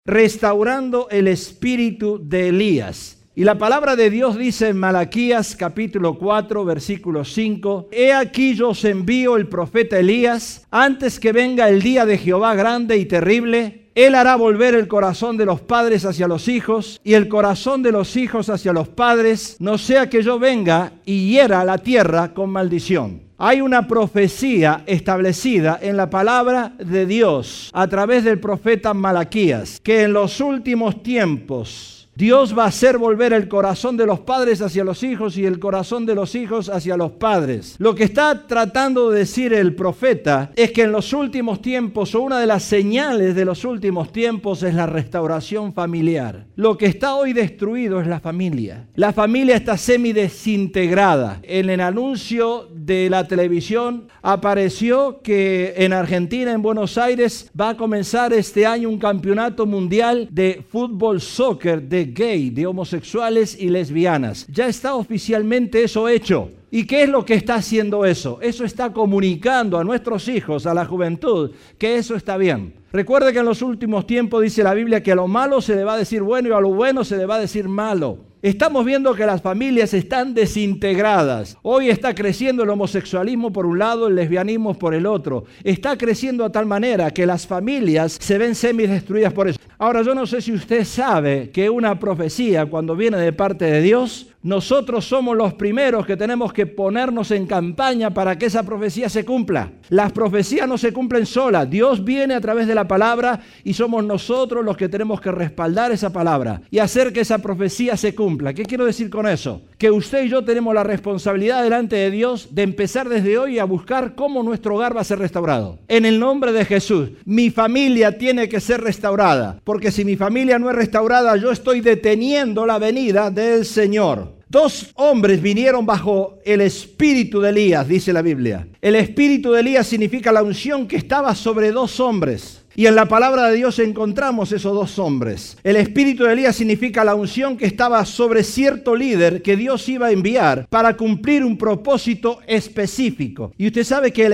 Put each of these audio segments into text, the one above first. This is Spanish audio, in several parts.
restaurando el espíritu de Elías. Y la palabra de Dios dice en Malaquías capítulo 4, versículo 5, «He aquí yo os envío el profeta Elías, antes que venga el día de Jehová grande y terrible. Él hará volver el corazón de los padres hacia los hijos, y el corazón de los hijos hacia los padres, no sea que yo venga y hiera la tierra con maldición». Hay una profecía establecida en la palabra de Dios a través del profeta Malaquías, que en los últimos tiempos Dios va a hacer volver el corazón de los padres hacia los hijos y el corazón de los hijos hacia los padres. Lo que está tratando de decir el profeta es que en los últimos tiempos, o una de las señales de los últimos tiempos, es la restauración familiar. Lo que está hoy destruido es la familia. La familia está semidesintegrada. En el anuncio de la televisión apareció que en Argentina, en Buenos Aires, va a comenzar este año un campeonato mundial de fútbol soccer de gay, de homosexuales y lesbianas. Ya está oficialmente eso hecho. ¿Y qué es lo que está haciendo eso? Eso está comunicando a nuestros hijos, a la juventud, que eso está bien. Recuerde que en los últimos tiempos dice la Biblia que a lo malo se le va a decir bueno y a lo bueno se le va a decir malo. Estamos viendo que las familias están desintegradas. Hoy está creciendo el homosexualismo por un lado, el lesbianismo por el otro. Está creciendo a tal manera que las familias se ven semidestruidas por eso. Ahora, yo no sé si usted sabe que una profecía, cuando viene de parte de Dios, nosotros somos los primeros que tenemos que ponernos en campaña para que esa profecía se cumpla. Las profecías no se cumplen solas. Dios viene a través de la palabra y somos nosotros los que tenemos que respaldar esa palabra y hacer que esa profecía se cumpla. ¿Qué quiero decir con eso? Que usted y yo tenemos la responsabilidad delante de Dios de empezar desde hoy a buscar cómo nuestro hogar va a ser restaurado. En el nombre de Jesús, mi familia tiene que ser restaurada, porque si mi familia no es restaurada, yo estoy deteniendo la venida del Señor. 2 hombres vinieron bajo el espíritu de Elías, dice la Biblia. El espíritu de Elías significa la unción que estaba sobre 2 hombres. Y en la palabra de Dios encontramos esos 2 hombres. El espíritu de Elías significa la unción que estaba sobre cierto líder que Dios iba a enviar para cumplir un propósito específico. Y usted sabe que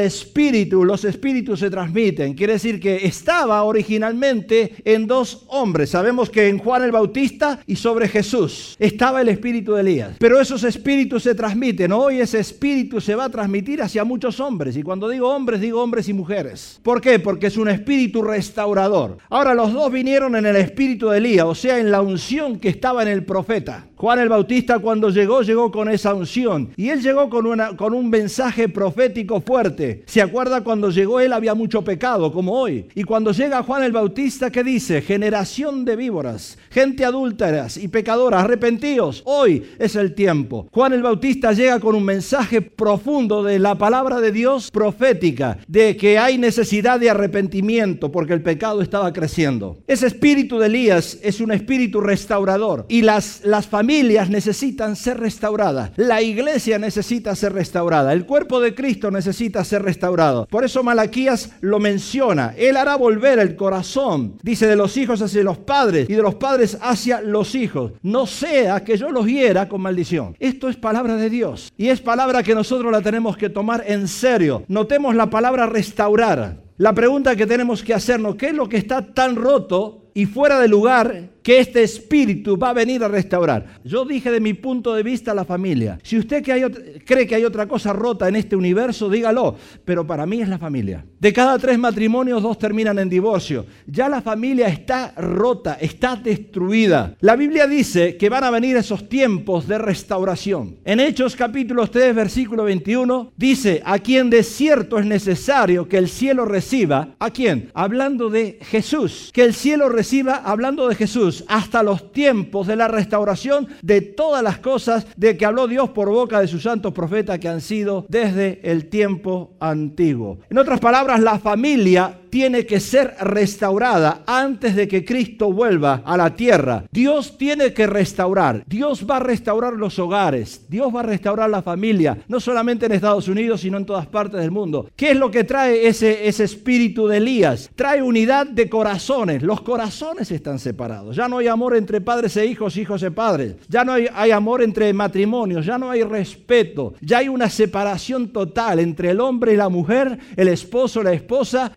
los espíritus se transmiten. Quiere decir que estaba originalmente en 2 hombres. Sabemos que en Juan el Bautista y sobre Jesús estaba el espíritu de Elías. Pero esos espíritus se transmiten. Hoy ese espíritu se va a transmitir hacia muchos hombres. Y cuando digo hombres y mujeres. ¿Por qué? Porque es un espíritu restaurador. Ahora, los 2 vinieron en el espíritu de Elías, o sea, en la unción que estaba en el profeta. Juan el Bautista cuando llegó con esa unción. Y él llegó con un mensaje profético fuerte. ¿Se acuerda cuando llegó él había mucho pecado, como hoy? Y cuando llega Juan el Bautista, ¿qué dice? Generación de víboras, gente adúlteras y pecadoras, arrepentíos. Hoy es el tiempo. Juan el Bautista llega con un mensaje profundo de la palabra de Dios profética, de que hay necesidad de arrepentimiento porque el pecado estaba creciendo. Ese espíritu de Elías es un espíritu restaurador y las familias necesitan ser restauradas. La iglesia necesita ser restaurada. El cuerpo de Cristo necesita ser restaurado. Por eso Malaquías lo menciona. Él hará volver el corazón, dice, de los hijos hacia los padres y de los padres hacia los hijos. No sea que yo los hiera con maldición. Esto es palabra de Dios y es palabra que nosotros la tenemos que tomar en serio. Notemos la palabra restaurar. La pregunta que tenemos que hacernos, ¿qué es lo que está tan roto y fuera de lugar que este espíritu va a venir a restaurar? Yo dije de mi punto de vista la familia. Si usted cree que hay otra cosa rota en este universo, dígalo. Pero para mí es la familia. De cada 3 matrimonios, 2 terminan en divorcio. Ya la familia está rota, está destruida. La Biblia dice que van a venir esos tiempos de restauración. En Hechos capítulo 3, versículo 21, dice, a quien de cierto es necesario que el cielo reciba. ¿A quién? Hablando de Jesús. Que el cielo reciba, hablando de Jesús, hasta los tiempos de la restauración de todas las cosas de que habló Dios por boca de sus santos profetas que han sido desde el tiempo antiguo. En otras palabras, la familia tiene que ser restaurada antes de que Cristo vuelva a la tierra. Dios tiene que restaurar. Dios va a restaurar los hogares. Dios va a restaurar la familia, no solamente en Estados Unidos, sino en todas partes del mundo. ¿Qué es lo que trae ese espíritu de Elías? Trae unidad de corazones. Los corazones están separados. Ya no hay amor entre padres e hijos, hijos e padres. Ya no hay amor entre matrimonios. Ya no hay respeto. Ya hay una separación total entre el hombre y la mujer, el esposo, la esposa, la función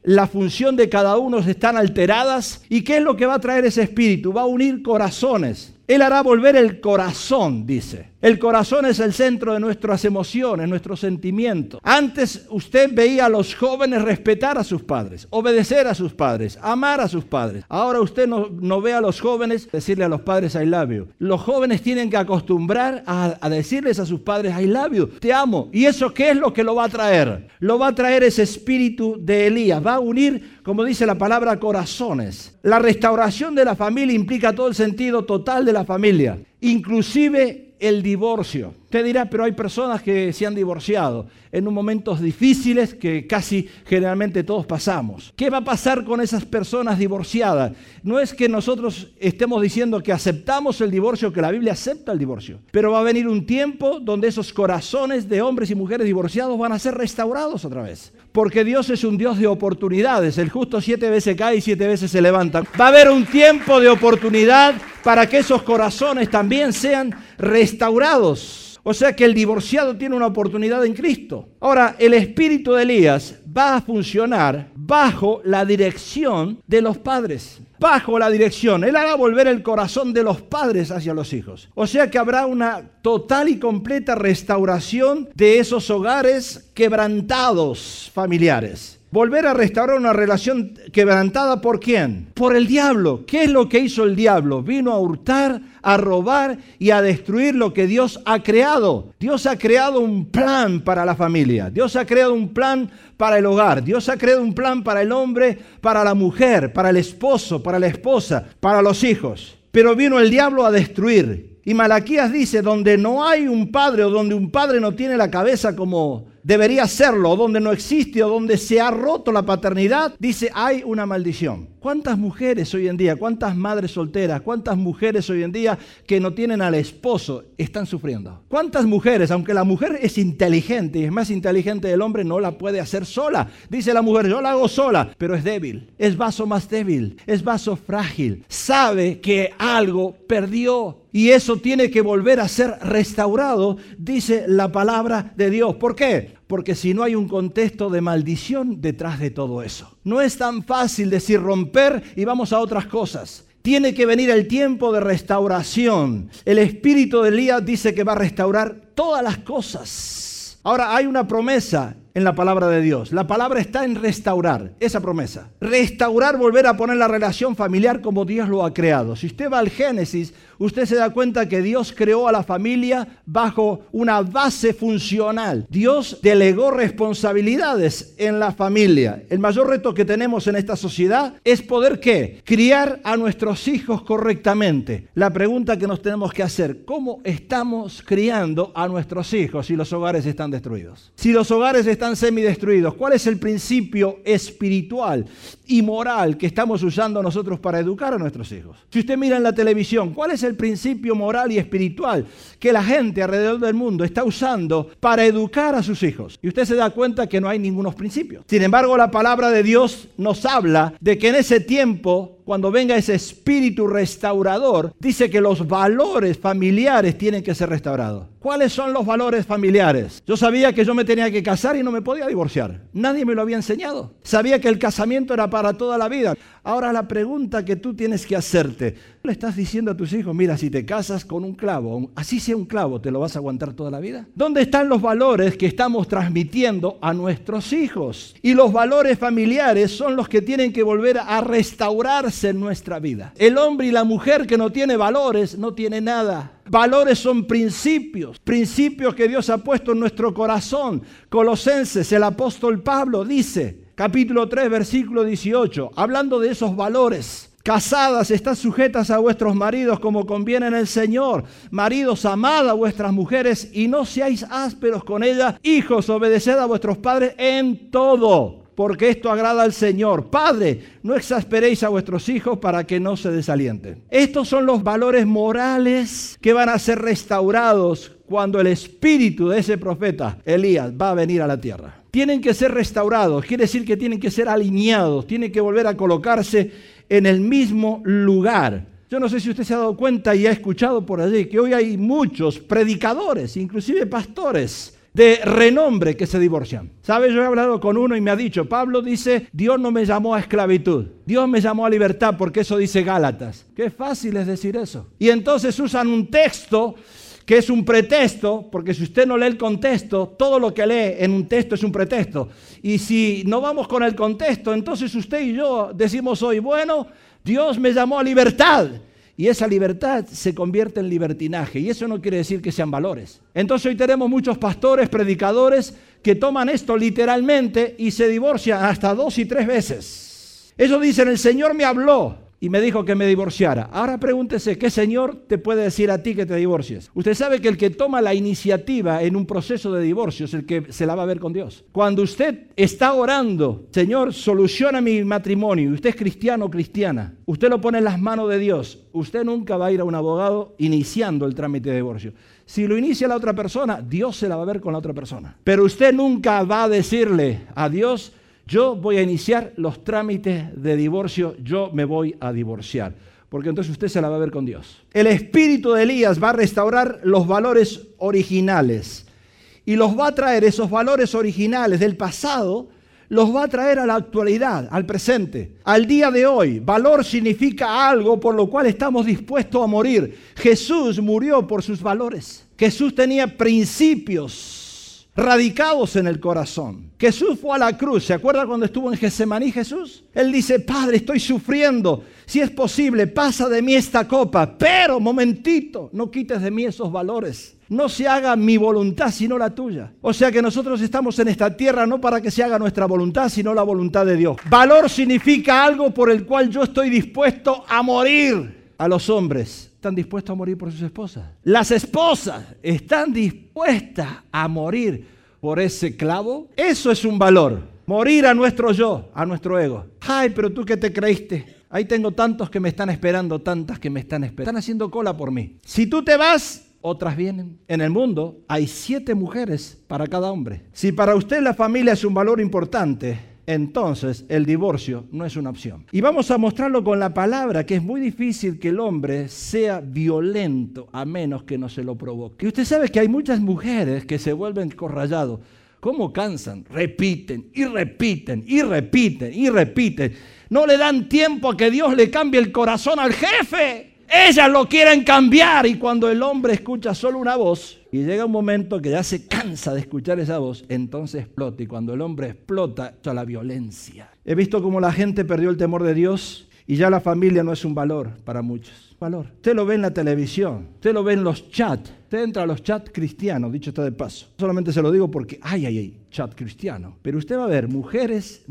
función de cada uno están alteradas. ¿Y qué es lo que va a traer ese espíritu? Va a unir corazones. Él hará volver el corazón, dice. El corazón es el centro de nuestras emociones, nuestros sentimientos. Antes usted veía a los jóvenes respetar a sus padres, obedecer a sus padres, amar a sus padres. Ahora usted no ve a los jóvenes decirle a los padres I love you. Los jóvenes tienen que acostumbrar a decirles a sus padres I love you, te amo. ¿Y eso qué es lo que lo va a traer? Lo va a traer ese espíritu de Elías. Va a unir, como dice la palabra, corazones. La restauración de la familia implica todo el sentido total de la familia, inclusive el divorcio. Usted dirá, pero hay personas que se han divorciado en momentos difíciles que casi generalmente todos pasamos. ¿Qué va a pasar con esas personas divorciadas? No es que nosotros estemos diciendo que aceptamos el divorcio, que la Biblia acepta el divorcio, pero va a venir un tiempo donde esos corazones de hombres y mujeres divorciados van a ser restaurados otra vez. Porque Dios es un Dios de oportunidades. El justo 7 veces cae y 7 veces se levanta. Va a haber un tiempo de oportunidad para que esos corazones también sean restaurados. O sea que el divorciado tiene una oportunidad en Cristo. Ahora, el espíritu de Elías va a funcionar bajo la dirección de los padres. Bajo la dirección. Él hará volver el corazón de los padres hacia los hijos. O sea que habrá una total y completa restauración de esos hogares quebrantados familiares. Volver a restaurar una relación quebrantada, ¿por quién? Por el diablo. ¿Qué es lo que hizo el diablo? Vino a hurtar, a robar y a destruir lo que Dios ha creado. Dios ha creado un plan para la familia. Dios ha creado un plan para el hogar. Dios ha creado un plan para el hombre, para la mujer, para el esposo, para la esposa, para los hijos. Pero vino el diablo a destruir. Y Malaquías dice, donde no hay un padre o donde un padre no tiene la cabeza como debería serlo, o donde no existe o donde se ha roto la paternidad, dice, hay una maldición. ¿Cuántas mujeres hoy en día, cuántas madres solteras, cuántas mujeres hoy en día que no tienen al esposo están sufriendo? ¿Cuántas mujeres, aunque la mujer es inteligente y es más inteligente del hombre, no la puede hacer sola? Dice la mujer, yo la hago sola, pero es débil, es vaso más débil, es vaso frágil, sabe que algo perdió. Y eso tiene que volver a ser restaurado, dice la palabra de Dios. ¿Por qué? Porque si no hay un contexto de maldición detrás de todo eso. No es tan fácil decir romper y vamos a otras cosas. Tiene que venir el tiempo de restauración. El espíritu de Elías dice que va a restaurar todas las cosas. Ahora hay una promesa en la palabra de Dios. La palabra está en restaurar, esa promesa. Restaurar, volver a poner la relación familiar como Dios lo ha creado. Si usted va al Génesis, usted se da cuenta que Dios creó a la familia bajo una base funcional. Dios delegó responsabilidades en la familia. El mayor reto que tenemos en esta sociedad es poder, ¿qué? Criar a nuestros hijos correctamente. La pregunta que nos tenemos que hacer, ¿cómo estamos criando a nuestros hijos si los hogares están destruidos? Si los hogares están semidestruidos, ¿cuál es el principio espiritual y moral que estamos usando nosotros para educar a nuestros hijos? Si usted mira en la televisión, ¿cuál es el principio moral y espiritual que la gente alrededor del mundo está usando para educar a sus hijos? Y usted se da cuenta que no hay ningunos principios. Sin embargo, la palabra de Dios nos habla de que en ese tiempo, cuando venga ese espíritu restaurador, dice que los valores familiares tienen que ser restaurados. ¿Cuáles son los valores familiares? Yo sabía que yo me tenía que casar y no me podía divorciar. Nadie me lo había enseñado. Sabía que el casamiento era para toda la vida. Ahora la pregunta que tú tienes que hacerte, ¿le estás diciendo a tus hijos, mira, si te casas con un clavo, así sea un clavo, ¿te lo vas a aguantar toda la vida? ¿Dónde están los valores que estamos transmitiendo a nuestros hijos? Y los valores familiares son los que tienen que volver a restaurarse en nuestra vida. El hombre y la mujer que no tiene valores, no tiene nada. Valores son principios que Dios ha puesto en nuestro corazón. Colosenses, el apóstol Pablo dice, capítulo 3, versículo 18, hablando de esos valores. Casadas, estad sujetas a vuestros maridos como conviene en el Señor. Maridos, amad a vuestras mujeres y no seáis ásperos con ellas. Hijos, obedeced a vuestros padres en todo, porque esto agrada al Señor. Padre, no exasperéis a vuestros hijos para que no se desalienten. Estos son los valores morales que van a ser restaurados cuando el espíritu de ese profeta, Elías, va a venir a la tierra. Tienen que ser restaurados, quiere decir que tienen que ser alineados, tienen que volver a colocarse en el mismo lugar. Yo no sé si usted se ha dado cuenta y ha escuchado por allí que hoy hay muchos predicadores, inclusive pastores, de renombre que se divorcian. ¿Sabes? Yo he hablado con uno y me ha dicho, Pablo dice, Dios no me llamó a esclavitud, Dios me llamó a libertad, porque eso dice Gálatas. Qué fácil es decir eso. Y entonces usan un texto que es un pretexto, porque si usted no lee el contexto, todo lo que lee en un texto es un pretexto. Y si no vamos con el contexto, entonces usted y yo decimos hoy, bueno, Dios me llamó a libertad. Y esa libertad se convierte en libertinaje. Y eso no quiere decir que sean valores. Entonces hoy tenemos muchos pastores, predicadores, que toman esto literalmente y se divorcian hasta 2 y 3 veces. Ellos dicen, el Señor me habló y me dijo que me divorciara. Ahora pregúntese, ¿qué Señor te puede decir a ti que te divorcies? Usted sabe que el que toma la iniciativa en un proceso de divorcio es el que se la va a ver con Dios. Cuando usted está orando, Señor, soluciona mi matrimonio, y usted es cristiano o cristiana, usted lo pone en las manos de Dios, usted nunca va a ir a un abogado iniciando el trámite de divorcio. Si lo inicia la otra persona, Dios se la va a ver con la otra persona. Pero usted nunca va a decirle a Dios, yo voy a iniciar los trámites de divorcio, yo me voy a divorciar. Porque entonces usted se la va a ver con Dios. El espíritu de Elías va a restaurar los valores originales. Y los va a traer, esos valores originales del pasado, los va a traer a la actualidad, al presente, al día de hoy. Valor significa algo por lo cual estamos dispuestos a morir. Jesús murió por sus valores. Jesús tenía principios radicados en el corazón. Jesús fue a la cruz. ¿Se acuerda cuando estuvo en Getsemaní Jesús? Él dice, Padre, estoy sufriendo. Si es posible, pasa de mí esta copa. Pero, momentito, no quites de mí esos valores. No se haga mi voluntad, sino la tuya. O sea que nosotros estamos en esta tierra no para que se haga nuestra voluntad, sino la voluntad de Dios. Valor significa algo por el cual yo estoy dispuesto a morir. A los hombres, ¿están dispuestos a morir por sus esposas? Las esposas están dispuestas a morir por ese clavo. Eso es un valor. Morir a nuestro yo, a nuestro ego. Ay, pero tú ¿qué te creíste? Ahí tengo tantos que me están esperando, tantas que me están esperando. Están haciendo cola por mí. Si tú te vas, otras vienen. En el mundo hay 7 mujeres para cada hombre. Si para usted la familia es un valor importante, entonces el divorcio no es una opción. Y vamos a mostrarlo con la palabra, que es muy difícil que el hombre sea violento a menos que no se lo provoque. Y usted sabe que hay muchas mujeres que se vuelven corrallados. ¿Cómo cansan? Repiten y repiten y repiten y repiten. No le dan tiempo a que Dios le cambie el corazón al jefe. Ellas lo quieren cambiar, y cuando el hombre escucha solo una voz y llega un momento que ya se cansa de escuchar esa voz, entonces explota, y cuando el hombre explota, está la violencia. He visto cómo la gente perdió el temor de Dios y ya la familia no es un valor para muchos. Valor. Usted lo ve en la televisión, usted lo ve en los chats, usted entra a los chats cristianos, dicho está de paso. Solamente se lo digo porque chat cristiano. Pero usted va a ver mujeres,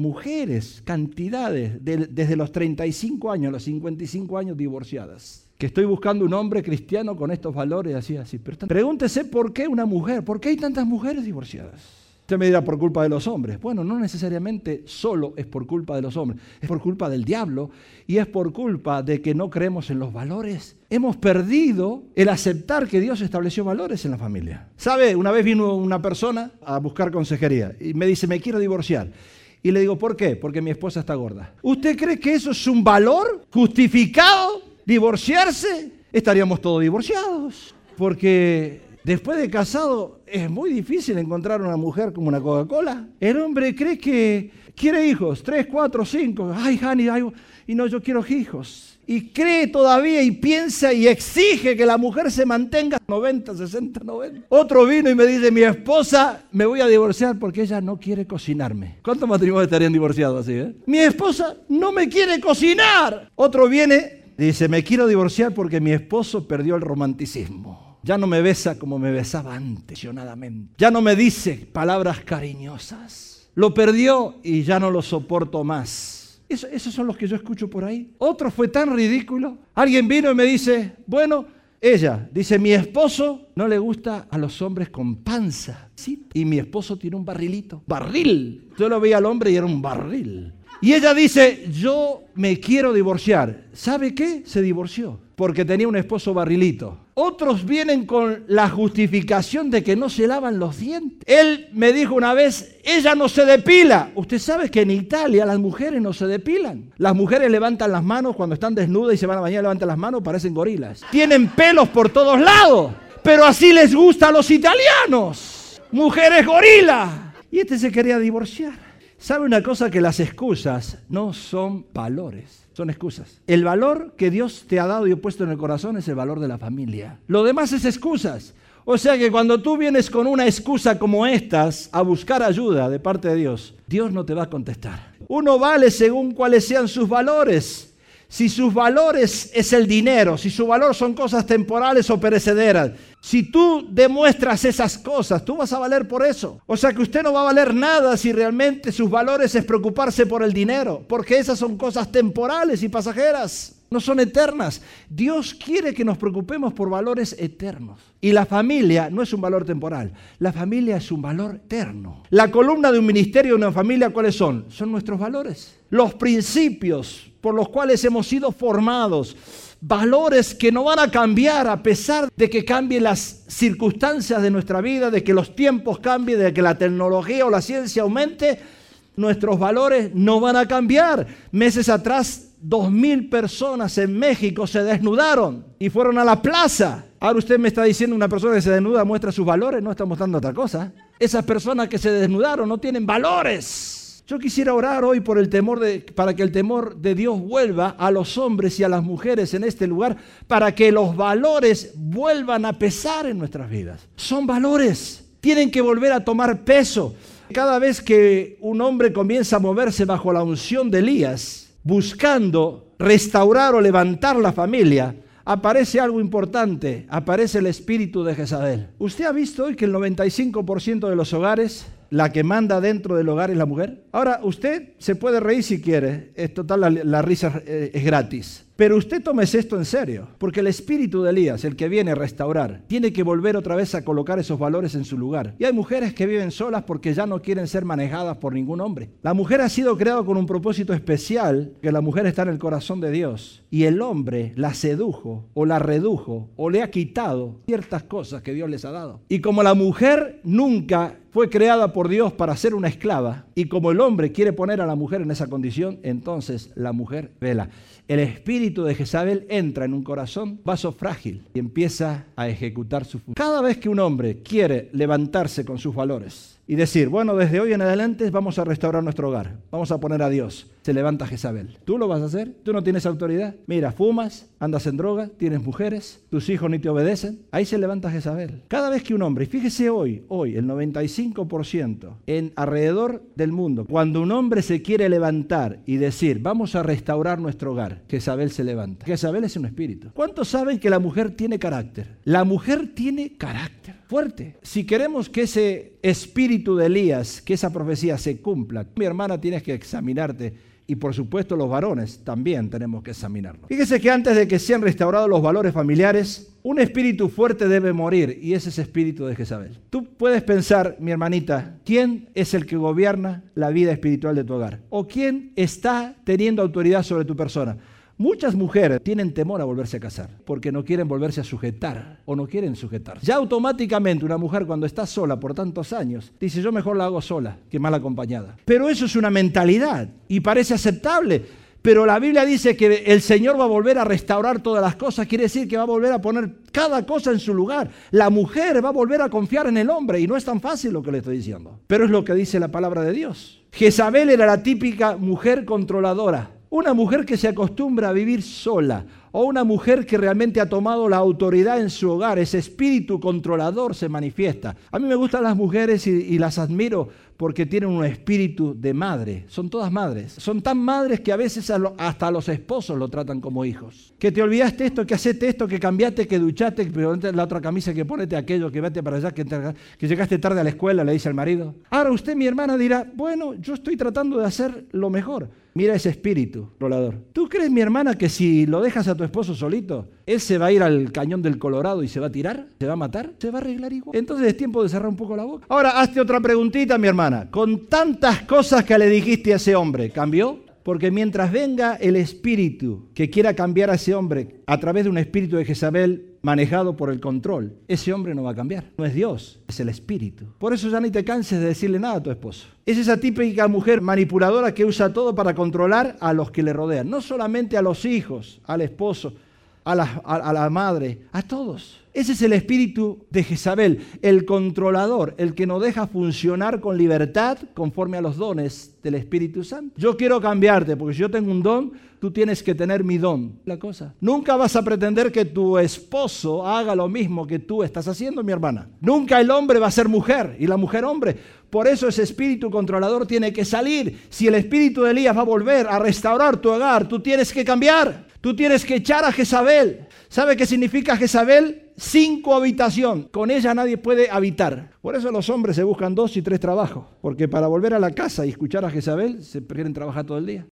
cantidades, desde los 35 años a los 55 años divorciadas. Que estoy buscando un hombre cristiano con estos valores, así. Pero pregúntese por qué una mujer, por qué hay tantas mujeres divorciadas. Usted me dirá, por culpa de los hombres. Bueno, no necesariamente solo es por culpa de los hombres, es por culpa del diablo y es por culpa de que no creemos en los valores. Hemos perdido el aceptar que Dios estableció valores en la familia. ¿Sabe? Una vez vino una persona a buscar consejería y me dice, me quiero divorciar. Y le digo, ¿por qué? Porque mi esposa está gorda. ¿Usted cree que eso es un valor justificado? ¿Divorciarse? Estaríamos todos divorciados. Porque después de casado es muy difícil encontrar una mujer como una Coca-Cola. El hombre cree que quiere hijos, 3, 4, 5. Ay, honey, y no, yo quiero hijos. Y cree todavía y piensa y exige que la mujer se mantenga 90, 60, 90. Otro vino y me dice, mi esposa, me voy a divorciar porque ella no quiere cocinarme. ¿Cuántos matrimonios estarían divorciados así? Mi esposa no me quiere cocinar. Otro viene, dice, me quiero divorciar porque mi esposo perdió el romanticismo. Ya no me besa como me besaba antes, apasionadamente. Ya no me dice palabras cariñosas. Lo perdió y ya no lo soporto más. Esos son los que yo escucho por ahí. Otro fue tan ridículo. Alguien vino y me dice, bueno, ella dice, mi esposo no le gusta a los hombres con panza. Sí, y mi esposo tiene un barrilito. ¡Barril! Yo lo veía al hombre y era un barril. Y ella dice, yo me quiero divorciar. ¿Sabe qué? Se divorció porque tenía un esposo barrilito. Otros vienen con la justificación de que no se lavan los dientes. Él me dijo una vez, ella no se depila. Usted sabe que en Italia las mujeres no se depilan. Las mujeres levantan las manos cuando están desnudas y se van a bañar, levantan las manos, parecen gorilas. Tienen pelos por todos lados, pero así les gusta a los italianos. mujeres gorila. Y este se quería divorciar. ¿Sabe una cosa? Que las excusas no son valores, son excusas. El valor que Dios te ha dado y puesto en el corazón es el valor de la familia. Lo demás es excusas. O sea que cuando tú vienes con una excusa como estas a buscar ayuda de parte de Dios, Dios no te va a contestar. Uno vale según cuáles sean sus valores. Si sus valores es el dinero, si su valor son cosas temporales o perecederas, si tú demuestras esas cosas, tú vas a valer por eso. O sea que usted no va a valer nada si realmente sus valores es preocuparse por el dinero, porque esas son cosas temporales y pasajeras, no son eternas. Dios quiere que nos preocupemos por valores eternos. Y la familia no es un valor temporal, la familia es un valor eterno. La columna de un ministerio, de una familia, ¿cuáles son? Son nuestros valores, los principios por los cuales hemos sido formados, valores que no van a cambiar a pesar de que cambien las circunstancias de nuestra vida, de que los tiempos cambien, de que la tecnología o la ciencia aumente. Nuestros valores no van a cambiar. Meses atrás, 2,000 personas en México se desnudaron y fueron a la plaza. Ahora usted me está diciendo una persona que se desnuda muestra sus valores, no está mostrando otra cosa. Esas personas que se desnudaron no tienen valores. Yo quisiera orar hoy por para que el temor de Dios vuelva a los hombres y a las mujeres en este lugar, para que los valores vuelvan a pesar en nuestras vidas. Son valores, tienen que volver a tomar peso. Cada vez que un hombre comienza a moverse bajo la unción de Elías, buscando restaurar o levantar la familia, aparece algo importante, aparece el espíritu de Jezabel. ¿Usted ha visto hoy que el 95% de los hogares, la que manda dentro del hogar es la mujer? Ahora, usted se puede reír si quiere, es total, la risa es gratis. Pero usted tómese esto en serio, porque el espíritu de Elías, el que viene a restaurar, tiene que volver otra vez a colocar esos valores en su lugar. Y hay mujeres que viven solas porque ya no quieren ser manejadas por ningún hombre. La mujer ha sido creada con un propósito especial, que la mujer está en el corazón de Dios. Y el hombre la sedujo, o la redujo, o le ha quitado ciertas cosas que Dios les ha dado. Y como la mujer nunca fue creada por Dios para ser una esclava, y como el hombre quiere poner a la mujer en esa condición, entonces la mujer vela. El espíritu de Jezabel entra en un corazón, vaso frágil, y empieza a ejecutar su función. Cada vez que un hombre quiere levantarse con sus valores y decir, bueno, desde hoy en adelante vamos a restaurar nuestro hogar, vamos a poner a Dios, se levanta Jezabel. ¿Tú lo vas a hacer? ¿Tú no tienes autoridad? Mira, fumas, andas en droga, tienes mujeres, tus hijos ni te obedecen. Ahí se levanta Jezabel. Cada vez que un hombre, y fíjese hoy, el 95% en alrededor del mundo, cuando un hombre se quiere levantar y decir, vamos a restaurar nuestro hogar, Jezabel se levanta. Jezabel es un espíritu. ¿Cuántos saben que la mujer tiene carácter? La mujer tiene carácter fuerte. Si queremos que ese espíritu de Elías, que esa profecía se cumpla, mi hermana, tienes que examinarte. Y por supuesto los varones también tenemos que examinarnos. Fíjese que antes de que sean restaurados los valores familiares, un espíritu fuerte debe morir, y ese es el espíritu de Jezabel. Tú puedes pensar, mi hermanita, ¿quién es el que gobierna la vida espiritual de tu hogar? ¿O quién está teniendo autoridad sobre tu persona? Muchas mujeres tienen temor a volverse a casar porque no quieren volverse a sujetar o no quieren sujetarse. Ya automáticamente una mujer, cuando está sola por tantos años, dice, yo mejor la hago sola que mal acompañada. Pero eso es una mentalidad y parece aceptable. Pero la Biblia dice que el Señor va a volver a restaurar todas las cosas. Quiere decir que va a volver a poner cada cosa en su lugar. La mujer va a volver a confiar en el hombre, y no es tan fácil lo que le estoy diciendo. Pero es lo que dice la palabra de Dios. Jezabel era la típica mujer controladora. Una mujer que se acostumbra a vivir sola, o una mujer que realmente ha tomado la autoridad en su hogar. Ese espíritu controlador se manifiesta. A mí me gustan las mujeres y las admiro porque tienen un espíritu de madre. Son todas madres. Son tan madres que a veces hasta a los esposos lo tratan como hijos. Que te olvidaste esto, que hacete esto, que cambiaste, que duchaste, que ponete la otra camisa, que ponete aquello, que vete para allá, que llegaste tarde a la escuela, le dice al marido. Ahora usted, mi hermana, dirá, bueno, yo estoy tratando de hacer lo mejor. Mira ese espíritu controlador. ¿Tú crees, mi hermana, que si lo dejas a tu esposo solito, él se va a ir al cañón del Colorado y se va a tirar? ¿Se va a matar? ¿Se va a arreglar igual? Entonces es tiempo de cerrar un poco la boca. Ahora, hazte otra preguntita, mi hermana. Con tantas cosas que le dijiste a ese hombre, ¿cambió? Porque mientras venga el espíritu que quiera cambiar a ese hombre a través de un espíritu de Jezabel manejado por el control, ese hombre no va a cambiar. No es Dios, es el espíritu. Por eso ya ni te canses de decirle nada a tu esposo. Es esa típica mujer manipuladora que usa todo para controlar a los que le rodean. No solamente a los hijos, al esposo, a la madre, a todos. Ese es el espíritu de Jezabel, el controlador, el que nos deja funcionar con libertad conforme a los dones del Espíritu Santo. Yo quiero cambiarte, porque si yo tengo un don, tú tienes que tener mi don. La cosa. Nunca vas a pretender que tu esposo haga lo mismo que tú estás haciendo, mi hermana. Nunca el hombre va a ser mujer y la mujer hombre. Por eso ese espíritu controlador tiene que salir. Si el espíritu de Elías va a volver a restaurar tu hogar, tú tienes que cambiar. Tú tienes que echar a Jezabel. ¿Sabe qué significa Jezabel? 5 habitación. Con ella nadie puede habitar. Por eso los hombres se buscan 2 y 3 trabajos. Porque para volver a la casa y escuchar a Jezabel, se prefieren trabajar todo el día.